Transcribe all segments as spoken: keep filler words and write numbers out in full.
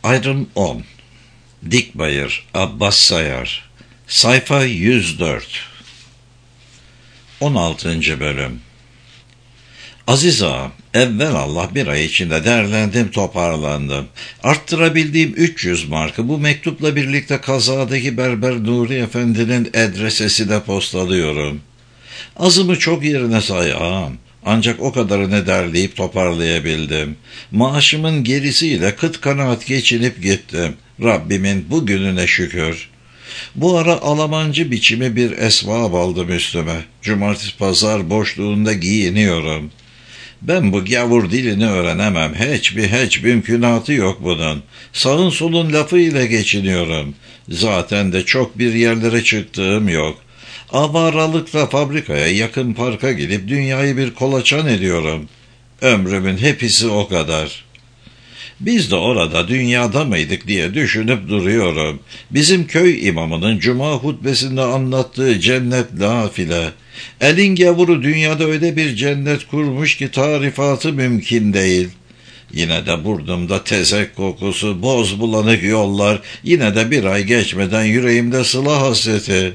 Ayrım on. Dikbayır, Abbas Sayar. Sayfa yüz dört. on altıncı bölüm. Aziz ağam, evvelallah bir ay içinde derlendim, toparlandım. Arttırabildiğim üç yüz markı bu mektupla birlikte kazadaki Berber Nuri Efendi'nin adresesine postalıyorum. Azımı çok yerine say ağam. Ancak o kadarını derleyip toparlayabildim. Maaşımın gerisiyle kıt kanaat geçinip gittim. Rabbimin bu gününe şükür. Bu ara Almancı biçimi bir esvab aldım üstüme. Cumartesi pazar boşluğunda giyiniyorum. Ben bu gavur dilini öğrenemem. Hiçbir hiç mümkünatı yok bunun. Sağın solun lafı ile geçiniyorum. Zaten de çok bir yerlere çıktığım yok. Avaralıkla fabrikaya yakın parka gidip dünyayı bir kolaçan ediyorum. Ömrümün hepsi o kadar. Biz de orada dünyada mıydık diye düşünüp duruyorum. Bizim köy imamının cuma hutbesinde anlattığı cennet nafile. Elin gavuru dünyada öyle bir cennet kurmuş ki tarifatı mümkün değil. Yine de burnumda tezek kokusu, boz bulanık yollar, yine de bir ay geçmeden yüreğimde sıla hasreti.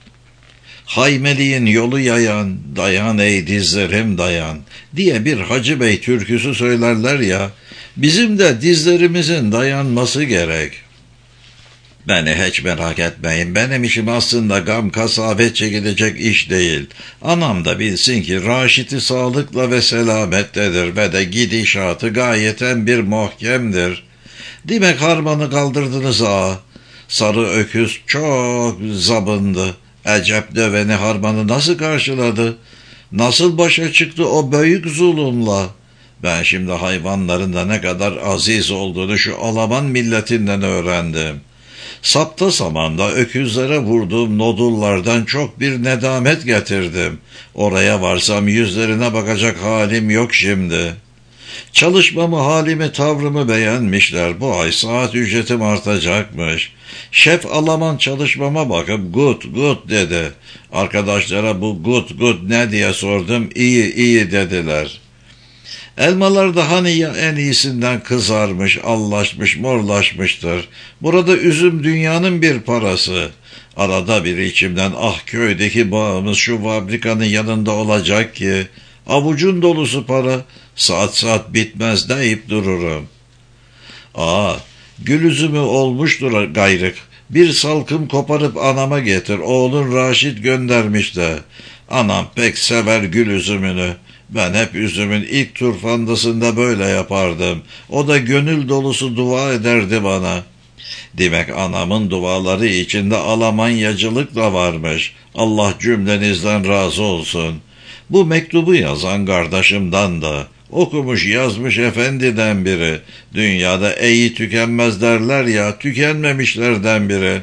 Haymeliğin yolu yayan, dayan ey dizlerim dayan diye bir Hacı Bey türküsü söylerler ya, bizim de dizlerimizin dayanması gerek. Beni hiç merak etmeyin, benim işim aslında gam kasabet çekilecek iş değil. Anam da bilsin ki Raşit'i sağlıkla ve selamettedir ve de gidişatı gayeten bir muhkemdir. Demek harmanı kaldırdınız ağa. Sarı öküz çok zabındı. Ecep döveni harmanı nasıl karşıladı? Nasıl başa çıktı o büyük zulümle? Ben şimdi hayvanların da ne kadar aziz olduğunu şu Alaman milletinden öğrendim. Sapta samanda öküzlere vurduğum nodullardan çok bir nedamet getirdim. Oraya varsam yüzlerine bakacak halim yok şimdi. Çalışmamı, halimi, tavrımı beğenmişler. Bu ay saat ücretim artacakmış. Şef Alaman çalışmama bakıp gut gut dedi. Arkadaşlara bu gut gut ne diye sordum. İyi iyi dediler. Elmalar da hani ya en iyisinden kızarmış, allaşmış, morlaşmıştır. Burada üzüm dünyanın bir parası. Arada bir içimden ah köydeki bağımız şu fabrikanın yanında olacak ki avucun dolusu para, saat saat bitmez deyip dururum. Aa, gül üzümü olmuştur gayrık. Bir salkım koparıp anama getir, oğlun Raşit göndermiş de. Anam pek sever gül üzümünü. Ben hep üzümün ilk turfandasında böyle yapardım. O da gönül dolusu dua ederdi bana. Demek anamın duaları içinde Almanyacılık da varmış. Allah cümlenizden razı olsun. Bu mektubu yazan kardeşimden da, okumuş yazmış efendiden biri, dünyada iyi tükenmez derler ya, tükenmemişlerden biri.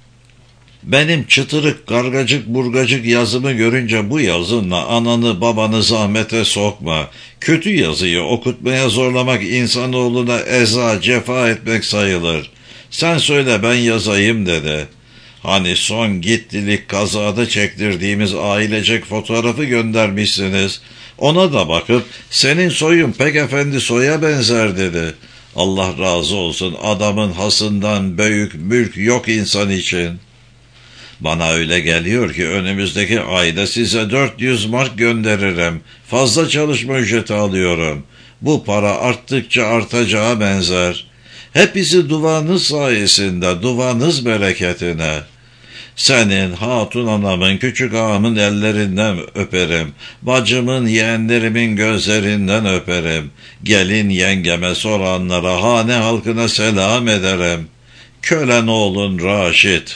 Benim çıtırık, kargacık, burgacık yazımı görünce bu yazınla ananı babanı zahmete sokma. Kötü yazıyı okutmaya zorlamak insanoğluna eza, cefa etmek sayılır. Sen söyle ben yazayım dedi. Hani son gittilik kazada çektirdiğimiz ailecek fotoğrafı göndermişsiniz. Ona da bakıp senin soyun pek efendi soya benzer dedi. Allah razı olsun, adamın hasından büyük mülk yok insan için. Bana öyle geliyor ki önümüzdeki ayda size dört yüz mark gönderirim. Fazla çalışma ücreti alıyorum. Bu para arttıkça artacağı benzer. Hepsi duanız sayesinde, duanız bereketine. Senin, hatun anamın, küçük ağamın ellerinden öperim. Bacımın, yeğenlerimin gözlerinden öperim. Gelin yengeme soranlara, hane halkına selam ederim. Kölen oğlun Raşit.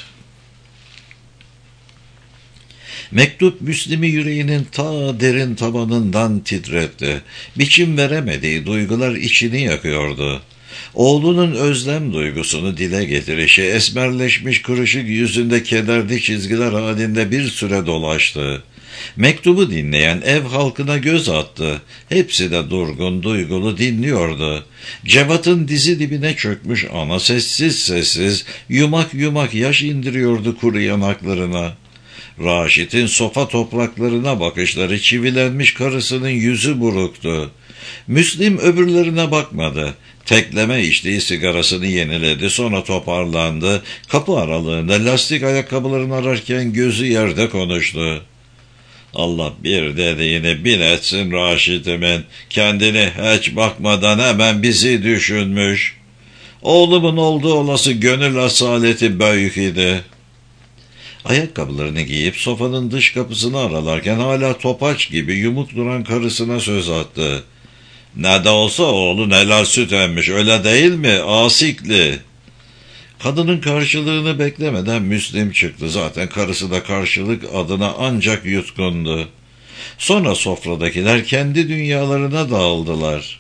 Mektup Müslim'i yüreğinin ta derin tabanından titretti. Biçim veremediği duygular içini yakıyordu. Oğlunun özlem duygusunu dile getirişi esmerleşmiş kırışık yüzünde kederli çizgiler halinde bir süre dolaştı. Mektubu dinleyen ev halkına göz attı. Hepsi de durgun, duygulu dinliyordu. Cevat'ın dizi dibine çökmüş ana sessiz sessiz, yumak yumak yaş indiriyordu kuru yanaklarına. Raşit'in sofa topraklarına bakışları çivilenmiş karısının yüzü buruktu. Müslim öbürlerine bakmadı. Tekleme içtiği sigarasını yeniledi, sonra toparlandı. Kapı aralığında lastik ayakkabılarını ararken gözü yerde konuştu. Allah bir dediğini bin etsin Raşit'imin. Kendini hiç bakmadan hemen bizi düşünmüş. Oğlumun olduğu olası gönül asaleti büyük idi. Ayakkabılarını giyip sofanın dış kapısını aralarken hala topaç gibi yumuk duran karısına söz attı. Ne de olsa oğlun helal süt emmiş, öyle değil mi asikli? Kadının karşılığını beklemeden Müslim çıktı. Zaten karısı da karşılık adına ancak yutkundu. Sonra sofradakiler kendi dünyalarına dağıldılar.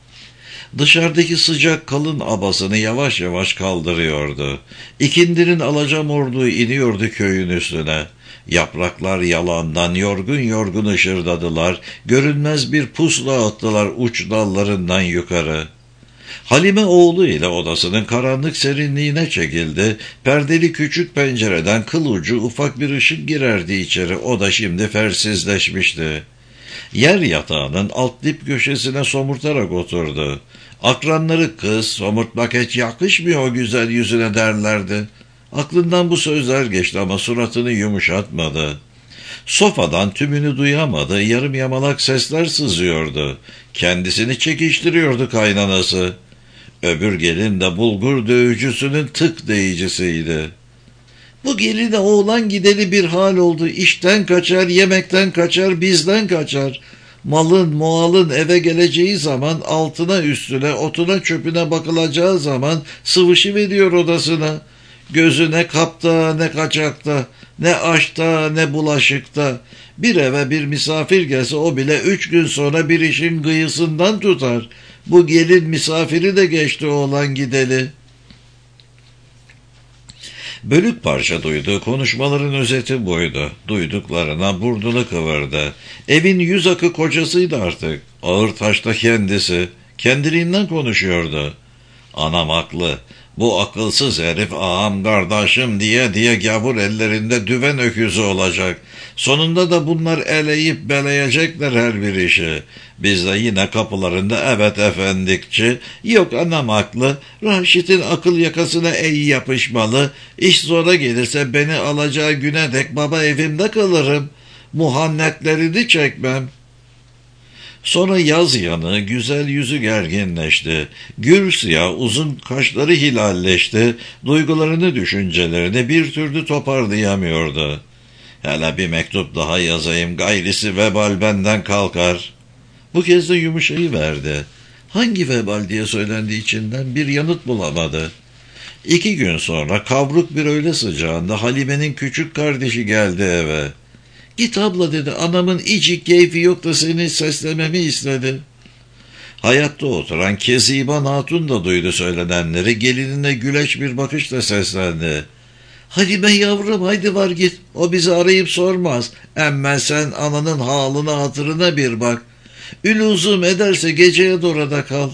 Dışarıdaki sıcak kalın abasını yavaş yavaş kaldırıyordu. İkindinin alacamorluğu iniyordu köyün üstüne. Yapraklar yalandan yorgun yorgun ışırdadılar. Görünmez bir pusula attılar uç dallarından yukarı. Halime oğlu ile odasının karanlık serinliğine çekildi. Perdeli küçük pencereden kıl ucu ufak bir ışık girerdi içeri. O da şimdi fersizleşmişti. Yer yatağının alt dip köşesine somurtarak oturdu. Akranları kız, somurtmak hiç yakışmıyor o güzel yüzüne derlerdi. Aklından bu sözler geçti ama suratını yumuşatmadı. Sofadan tümünü duyamadı, yarım yamalak sesler sızıyordu. Kendisini çekiştiriyordu kaynanası. Öbür gelin de bulgur dövücüsünün tık değicisiydi. Bu geline oğlan gideli bir hal oldu. İşten kaçar, yemekten kaçar, bizden kaçar. Malın, mualın eve geleceği zaman altına üstüne, otuna çöpüne bakılacağı zaman sıvışıveriyor odasına. Gözü ne kapta ne kaçakta, ne aşta ne bulaşıkta. Bir eve bir misafir gelse o bile üç gün sonra bir işin gıyısından tutar. Bu gelin misafiri de geçti oğlan gideli. Bölük parça duyduğu konuşmaların özeti buydu. Duyduklarına burnunu kıvırdı. Evin yüz akı kocasıydı artık. Ağır taşta kendisi. Kendiliğinden konuşuyordu. Anam haklı. Bu akılsız herif ağam kardeşim diye diye gavur ellerinde düven öküzü olacak. Sonunda da bunlar eleyip beleyecekler her bir işi. Biz de yine kapılarında evet efendikçi, yok anam haklı, Raşit'in akıl yakasına ey yapışmalı, iş zora gelirse beni alacağı güne dek baba evimde kalırım, muhannetlerini çekmem. Sonra yaz yanı, güzel yüzü gerginleşti. Gür siyah, uzun kaşları hilalleşti. Duygularını, düşüncelerini bir türlü toparlayamıyordu. Hele bir mektup daha yazayım, gayrisi vebal benden kalkar. Bu kez de yumuşayıverdi. Hangi vebal diye söylendi içinden, bir yanıt bulamadı. İki gün sonra kavruk bir öğle sıcağında Halime'nin küçük kardeşi geldi eve. Git abla dedi, anamın icik keyfi yok da seni seslememi istedi. Hayatta oturan Keziban Hatun da duydu söylenenleri, gelinine güleç bir bakışla seslendi. Halime yavrum haydi var git, o bizi arayıp sormaz. Emme sen ananın halına hatırına bir bak. Üluzum ederse geceye dorada kal.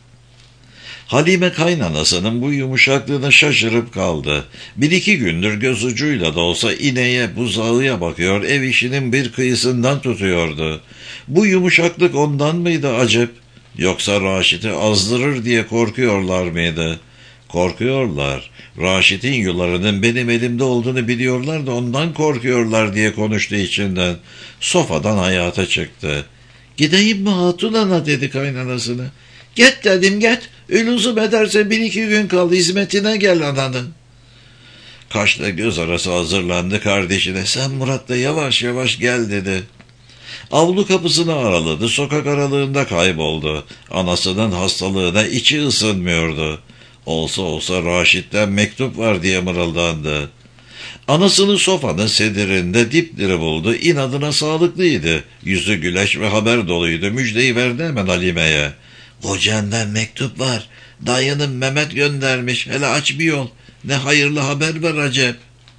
Halime kaynanasının bu yumuşaklığına şaşırıp kaldı. Bir iki gündür göz ucuyla da olsa ineğe, buzağıya bakıyor, ev işinin bir kıyısından tutuyordu. Bu yumuşaklık ondan mıydı acep? Yoksa Raşit'i azdırır diye korkuyorlar mıydı? Korkuyorlar. Raşit'in yularının benim elimde olduğunu biliyorlar da ondan korkuyorlar diye konuştu içinden. Sofadan hayata çıktı. Gideyim mi hatun ana dedi kaynanasına. Get dedim get. Ülüzüm ederse bir iki gün kal, hizmetine gel ananın. Kaşla göz arası hazırlandı kardeşine. Sen Murat'la yavaş yavaş gel dedi. Avlu kapısını araladı. Sokak aralığında kayboldu. Anasının hastalığına içi ısınmıyordu. Olsa olsa Raşit'ten mektup var diye mırıldandı. Anasını sofanın sedirinde dipdiri buldu. İnadına sağlıklıydı. Yüzü güleç ve haber doluydu. Müjdeyi verdi hemen Halime'ye. Kocandan mektup var. Dayının Mehmet göndermiş. Hele aç bir yol. Ne hayırlı haber ver acep.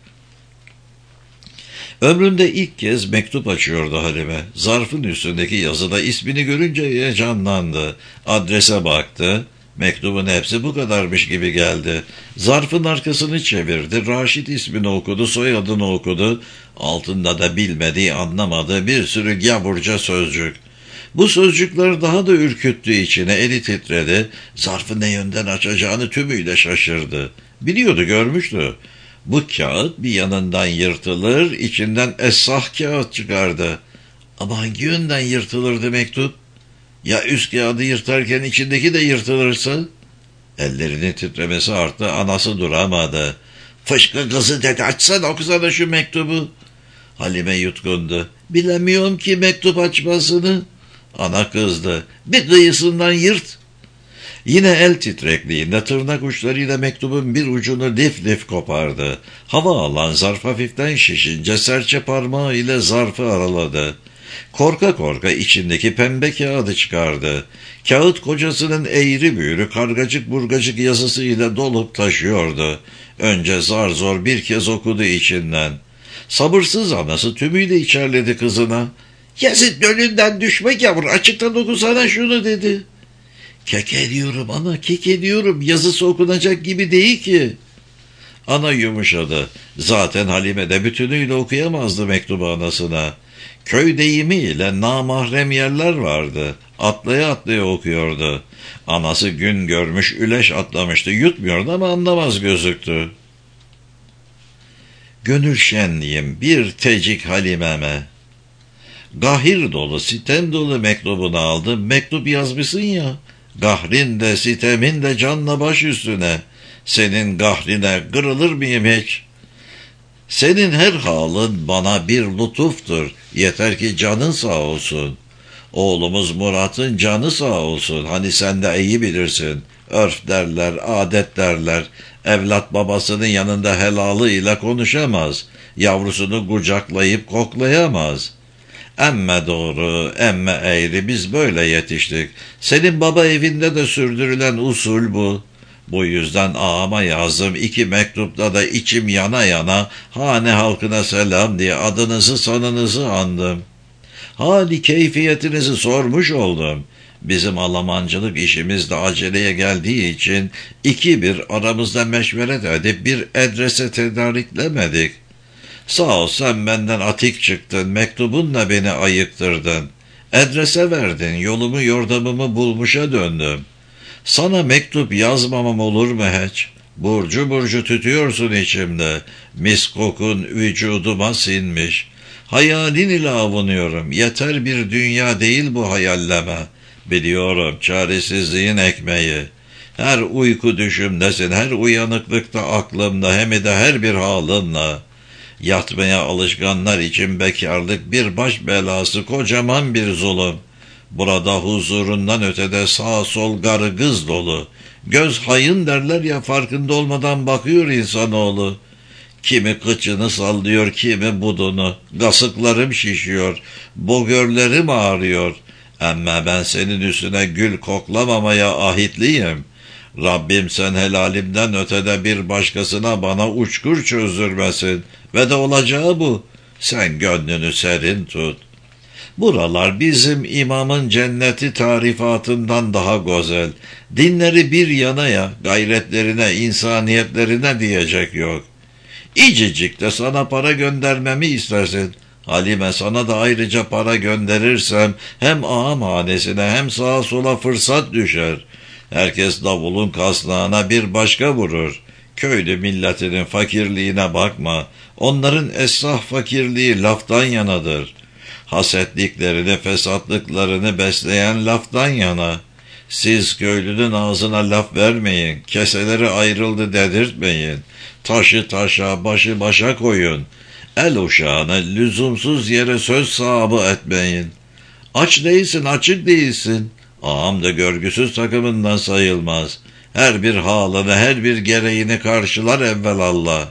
Ömründe ilk kez mektup açıyordu Halime. Zarfın üstündeki yazıda ismini görünce heyecanlandı. Adrese baktı. Mektubun hepsi bu kadarmış gibi geldi. Zarfın arkasını çevirdi. Raşit ismini okudu, soyadını okudu. Altında da bilmediği, anlamadığı bir sürü gavurca sözcük. Bu sözcükler daha da ürküttü içine, eli titredi, zarfı ne yönden açacağını tümüyle şaşırdı. Biliyordu, görmüştü. Bu kağıt bir yanından yırtılır, içinden esah kağıt çıkardı. Ama hangi yönden yırtılırdı mektup? Ya üst kağıdı yırtarken içindeki de yırtılırsa? Ellerinin titremesi arttı, anası duramadı. Fışkı kızı dedi, açsana, okusana şu mektubu. Halime yutkundu. Bilemiyorum ki mektup açmasını. Ana kızdı. Bir kıyısından yırt. Yine el titrekliğinde tırnak uçlarıyla mektubun bir ucunu lif lif kopardı. Hava alan zarf hafiften şişince serçe parmağı ile zarfı araladı. Korka korka içindeki pembe kağıdı çıkardı. Kağıt kocasının eğri büğrü kargacık burgacık yazısıyla dolup taşıyordu. Önce zar zor bir kez okudu içinden. Sabırsız anası tümüyle içerledi kızına. Yazık önünden düşme yavru, açıktan okusana şunu dedi. Kek ediyorum ana, kek ediyorum, yazısı okunacak gibi değil ki. Ana yumuşadı. Zaten Halime de bütünüyle okuyamazdı mektubu anasına. Köy deyimiyle namahrem yerler vardı. Atlaya atlaya okuyordu. Anası gün görmüş üleş atlamıştı. Yutmuyordu ama anlamaz gözüktü. Gönül şenliğim bir tecik Halime'me. Gahir dolu, sitem dolu mektubunu aldım. Mektup yazmışsın ya. Gahrin de sitemin de canla baş üstüne. Senin gahrine kırılır mıyım hiç? Senin her halın bana bir lütuftur. Yeter ki canın sağ olsun. Oğlumuz Murat'ın canı sağ olsun. Hani sen de iyi bilirsin. Örf derler, adet derler. Evlat babasının yanında helalıyla konuşamaz. Yavrusunu kucaklayıp koklayamaz. Emme doğru, emme eğri, biz böyle yetiştik. Senin baba evinde de sürdürülen usul bu. Bu yüzden ağama yazdım, iki mektupta da içim yana yana hane halkına selam diye adınızı sanınızı andım. Hali keyfiyetinizi sormuş oldum. Bizim Almancılık işimiz de aceleye geldiği için iki bir aramızda meşveret edip bir adrese tedariklemedik. Sağ ol, sen benden atik çıktın, mektubunla beni ayıktırdın. Adrese verdin, yolumu yordamımı bulmuşa döndüm. Sana mektup yazmamam olur mu hiç? Burcu burcu tütüyorsun içimde. Mis kokun vücuduma sinmiş. Hayalin ile avunuyorum. Yeter bir dünya değil bu hayalleme. Biliyorum çaresizliğin ekmeği. Her uyku düşümdesin, her uyanıklıkta aklımda, hem de her bir halınla. Yatmaya alışkanlar için bekarlık bir baş belası, kocaman bir zulüm. Burada huzurundan ötede sağ sol garı kız dolu. Göz hayın derler ya, farkında olmadan bakıyor insanoğlu. Kimi kıçını sallıyor, kimi budunu. Gasıklarım şişiyor, bogörlerim ağrıyor. Ama ben senin üstüne gül koklamamaya ahitliyim. Rabbim sen helalimden ötede bir başkasına bana uçkur çözdürmesin. Ve de olacağı bu. Sen gönlünü serin tut. Buralar bizim imamın cenneti tarifatından daha güzel. Dinleri bir yanaya, gayretlerine, insaniyetlerine diyecek yok. İcicik de sana para göndermemi istersin. Halime, sana da ayrıca para gönderirsem hem ağam hanesine hem sağa sola fırsat düşer. Herkes davulun kasnağına bir başka vurur. Köylü milletinin fakirliğine bakma. Onların esnaf fakirliği laftan yanadır. Hasetliklerini, fesatlıklarını besleyen laftan yana. Siz köylünün ağzına laf vermeyin. Keseleri ayrıldı dedirtmeyin. Taşı taşa, başı başa koyun. El uşağına lüzumsuz yere söz sahibi etmeyin. Aç değilsin, açık değilsin. Ağam da görgüsüz takımından sayılmaz. Her bir halını, her bir gereğini karşılar evvelallah.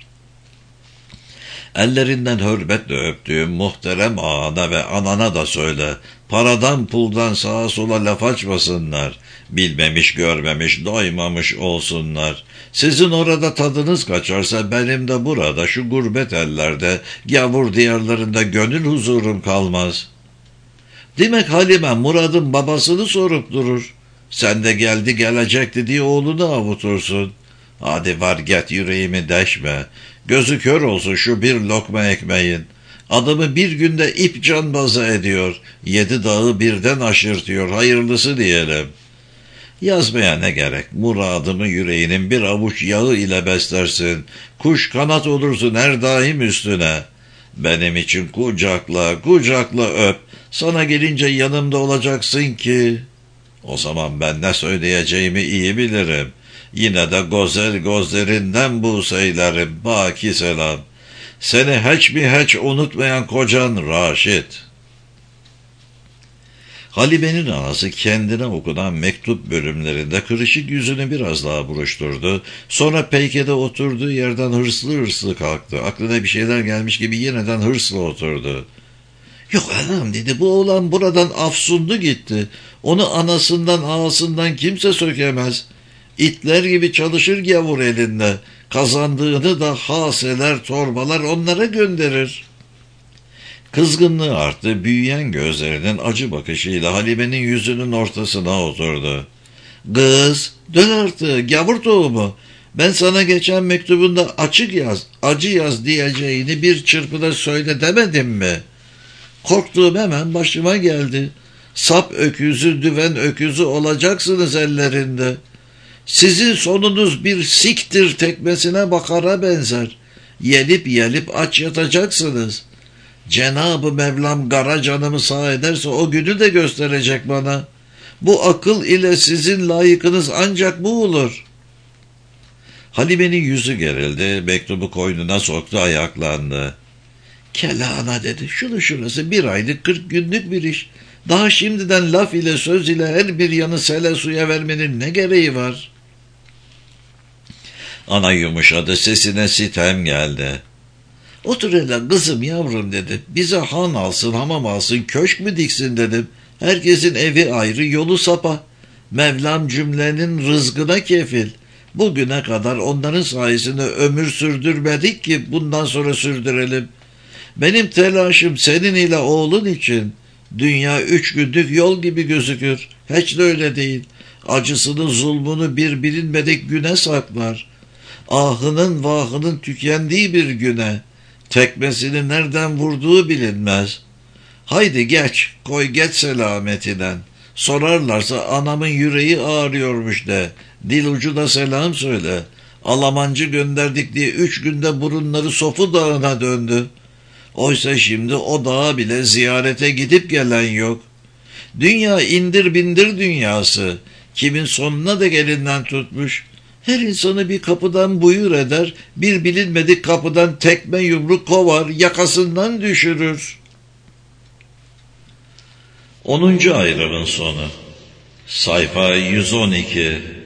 Ellerinden hürmetle öptüğüm muhterem ağana ve anana da söyle. Paradan puldan sağa sola laf açmasınlar. Bilmemiş görmemiş doymamış olsunlar. Sizin orada tadınız kaçarsa benim de burada şu gurbet ellerde, gavur diyarlarında gönül huzurum kalmaz. Demek Halime Murad'ın babasını sorup durur. Sen de geldi gelecekti diye oğlunu avutursun. Hadi var get, yüreğimi deşme. Gözü kör olsun şu bir lokma ekmeğin. Adamı bir günde ip canbaza ediyor, yedi dağı birden aşırtıyor, hayırlısı diyelim. Yazmaya ne gerek, muradımı yüreğinin bir avuç yağı ile beslersin, kuş kanat olursun her daim üstüne. Benim için kucakla, kucakla öp, sana gelince yanımda olacaksın ki. O zaman ben ne söyleyeceğimi iyi bilirim. Yine de gozel gözlerinden bu seylerim, baki selam. Seni hiç mi hiç unutmayan kocan Raşit. Halime'nin anası kendine okunan mektup bölümlerinde kırışık yüzünü biraz daha buruşturdu. Sonra peykede oturduğu yerden hırslı hırslı kalktı. Aklına bir şeyler gelmiş gibi yeniden hırsla oturdu. Yok anam dedi, bu oğlan buradan afsundu gitti. Onu anasından ağasından kimse sökemez. İtler gibi çalışır gavur elinde. Kazandığını da haseler torbalar onlara gönderir. Kızgınlığı arttı, büyüyen gözlerinin acı bakışıyla Halime'nin yüzünün ortasına oturdu. Kız, dön artık, gavur tohumu. Ben sana geçen mektubunda açık yaz, acı yaz diyeceğini bir çırpıda söyle demedim mi? Korktuğum hemen başıma geldi. Sap öküzü, düven öküzü olacaksınız ellerinde. Sizin sonunuz bir siktir tekmesine bakara benzer. Yelip yelip aç yatacaksınız. Cenab-ı Mevlam kara canımı sağ ederse o günü de gösterecek bana. Bu akıl ile sizin layıkınız ancak bu olur. Halime'nin yüzü gerildi, mektubu koynuna soktu, ayaklandı. Kelana dedi, şunu şurası bir aylık kırk günlük bir iş. Daha şimdiden laf ile söz ile her bir yanı sele suya vermenin ne gereği var? Ana yumuşadı, sesine sitem geldi. Otur hele kızım yavrum dedi. Bize han alsın, hamam alsın, köşk mü diksin dedim. Herkesin evi ayrı, yolu sapa. Mevlam cümlenin rızkına kefil. Bugüne kadar onların sayesinde ömür sürdürmedik ki bundan sonra sürdürelim. Benim telaşım senin ile oğlun için. Dünya üç günlük yol gibi gözükür. Hiç de öyle değil. Acısını, zulmunu bir bilinmedik güne saklar. Ahının vahının tükendiği bir güne. Tekmesini nereden vurduğu bilinmez. Haydi geç, koy geç selametinden. Sorarlarsa anamın yüreği ağrıyormuş de. Dil ucuna selam söyle. Alamancı gönderdik diye üç günde burunları Sofu Dağı'na döndü. Oysa şimdi o dağa bile ziyarete gidip gelen yok. Dünya indir bindir dünyası. Kimin sonuna da elinden tutmuş. Her insanı bir kapıdan buyur eder, bir bilinmedik kapıdan tekme yumruk kovar, yakasından düşürür. Onuncu ayrımın sonu. Sayfa yüz on iki.